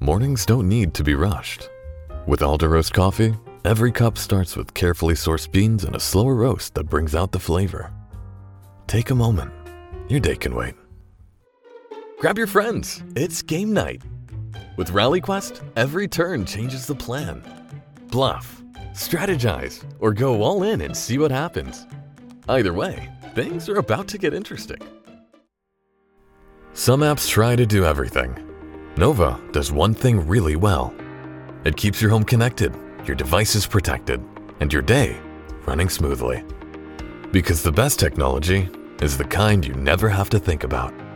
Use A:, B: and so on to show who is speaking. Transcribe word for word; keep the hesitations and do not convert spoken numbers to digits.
A: Mornings don't need to be rushed. With Aldo Roast Coffee, every cup starts with carefully sourced beans and a slower roast that brings out the flavor. Take a moment. Your day can wait. Grab your friends. It's game night. With Rally Quest, every turn changes the plan. Bluff, strategize, or go all in and see what happens. Either way, things are about to get interesting. Some apps try to do everything. Nova does one thing really well. It keeps your home connected, your devices protected, and your day running smoothly. Because the best technology is the kind you never have to think about.